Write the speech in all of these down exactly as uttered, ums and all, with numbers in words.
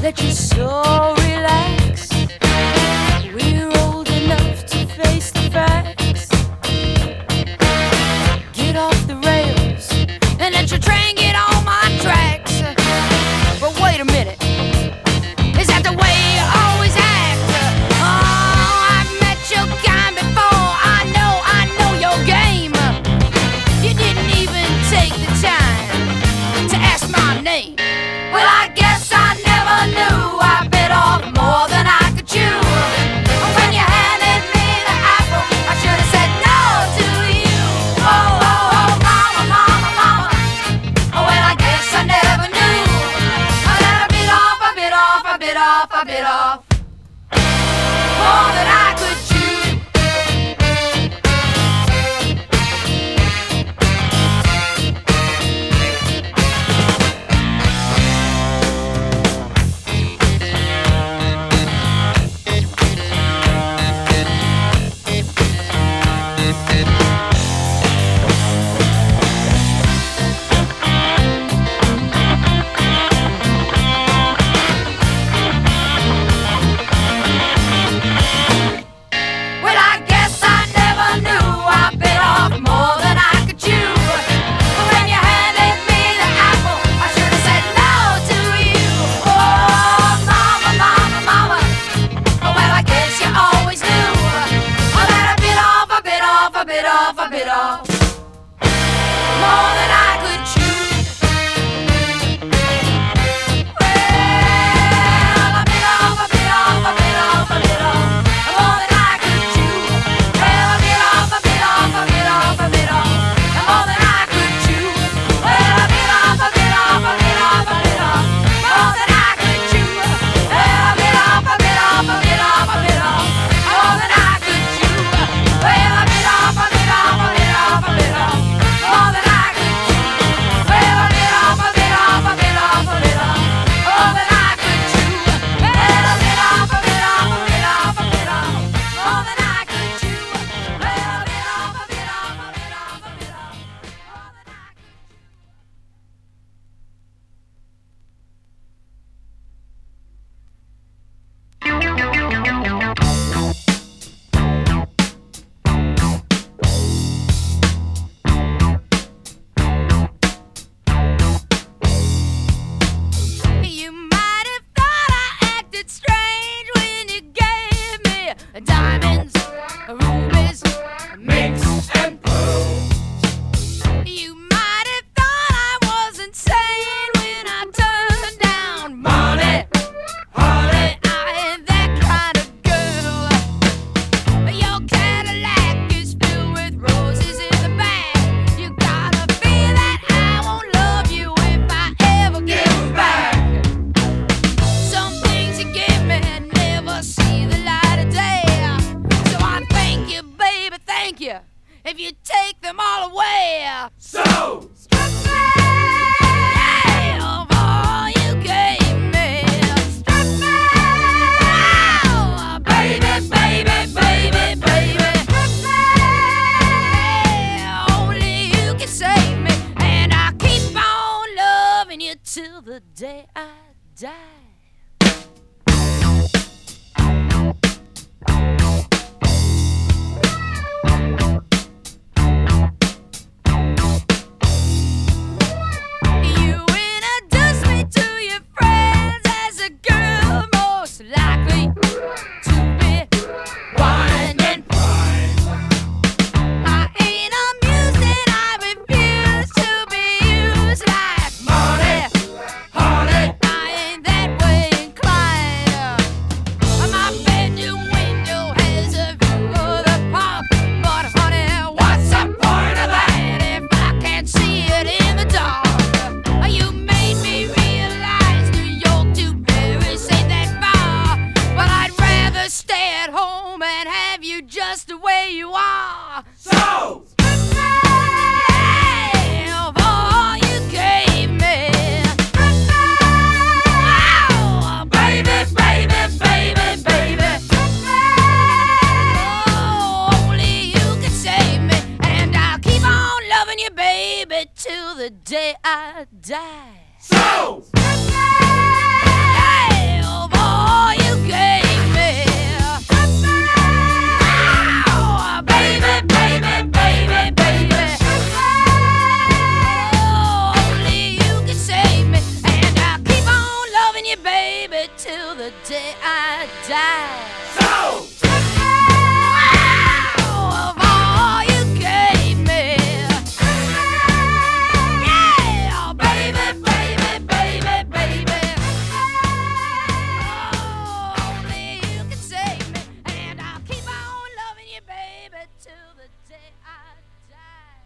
that you're so relaxed. We're old enough to face the facts. Get off the rails and let your train get on my tracks. But wait a minute, is that the way you always act? Oh, I've met your kind before. I know, I know your game. You didn't even take the time to ask my name. Well, I guess I never knew I bit off more than I could chew. When you handed me the apple, I should have said no to you. Oh, oh, oh, mama, mama, mama. Oh, well, I guess I never knew that I bit off, I bit off, I bit off, I bit off more than I could chew. Well, I guess I never knew I bit off more than I could chew. When you handed me the apple, I should have said no to you. Oh, mama, mama, mama. Oh, well, I guess you always knew oh, that I bit off, I bit off, I bit off, I bit off more than I could chew. Well, I bit off, I bit off, I bit off, I bit off more than I could chew. Well, I bit off, I bit off, I bit off, I bit off more than I could chew. Well, I bit off, I bit off, I bit off, I bit off more than I could chew. Well, I bit off, I bit off, I bit off, I bit off more than I could chew. Well, I bit off, I bit off, I bit off, I bit off more than I could chew. Well, I bit off, I bit off, I bit off, I bit off more than I could chew. Well, I bit off, I bit off, I bit off, I bit off more than I could chew. Well, I bit off, I bit off, I bit off, I bit off more than I could chew. You might have thought I acted strange when you gave me diamonds, rubies, minks, and pearls. You might have thought I was insane when I turned down money, honey. I ain't that kind of girl. Your Cadillac is filled with roses in the back. You gotta feel that I won't love you if I ever give 'em back. Some things you give me never see the light of day. So I thank you, baby, thank you, if you take them all away. So, Strip me of all you gave me. Strip me, oh, baby, baby, baby, baby. Strip me, only you can save me, and I'll keep on loving you till the day I die. You introduce me to your friends as a girl most likely to be wine and I ain't amused and I refuse to be used like money, honey. I ain't that way inclined. My bedroom window has a view of the park, but honey, what's the point of that if I can't see it in the dark? You made me realize New York to Paris ain't that far, but I'd rather stay at home and have you just the way you are. so, Of all you gave me. Oh, baby, baby, baby, baby. Oh, only you can save me, and I'll keep on loving you, baby, till the day I die. so, Hey, day I die. So! Of all you gave me, yeah, baby, baby, baby, baby. Oh, only you can save me, and I'll keep on loving you, baby, till the day I die.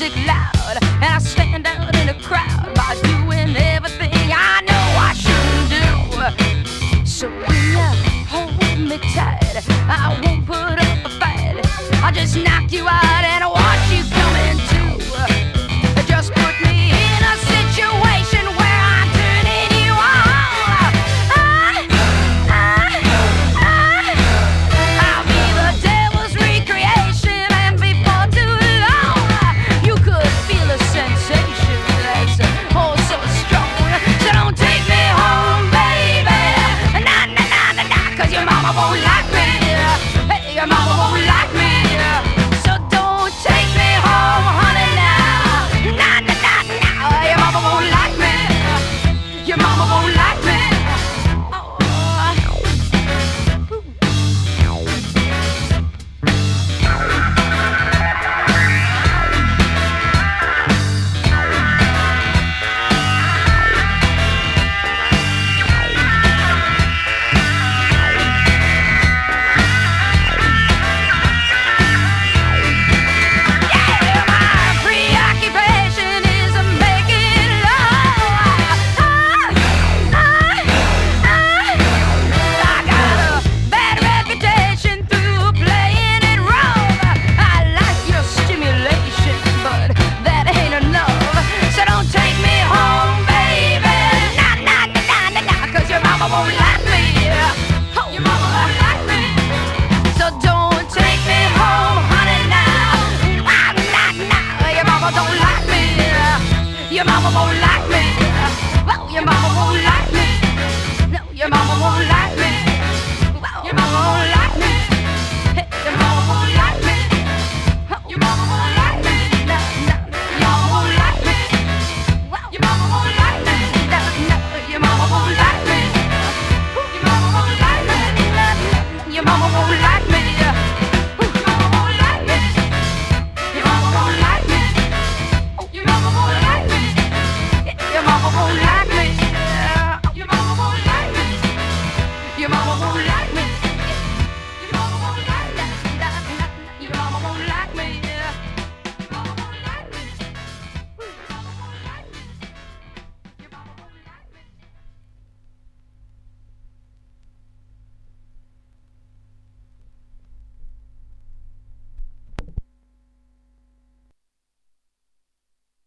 music loud, and I stand out in the crowd by doing everything I know I shouldn't do. So when you hold me tight, I won't put up a fight. I'll just knock you out and watch you coming to. Just put me in a situation where I'm turning you on. I, I, I, I'll be the devil's recreation, and before too long, you could feel a sensation that's oh so strong. So don't take me home, baby. Nah, nah, nah, nah, nah, 'cause your mama won't like me. Hey, your mama won't like me. So don't take me home, honey, now. Nah, nah, nah, nah, your mama won't like me. Your mama won't like me. Oh, yeah, my preoccupation is making love. I, I, I, I got a bad reputation through playing it wrong. I like your stimulation, but that ain't enough. So don't take me home, baby. Nah, nah, nah, nah, nah, nah, 'cause your mama won't like me. Oh, your mama won't like me. So don't take me home, honey, now. Ah, nah, nah, your mama don't like me. Your mama won't like me. Oh, your mama won't like me. No, your mama won't like me. Oh, your mama won't like me. Hey, your mama won't like me. Oh, your mama won't like me. No, no, your mama won't like me. Wow, your mama won't like me. No, no, your mama won't like me. Your mama won't like me. No, no, your mama won't like me.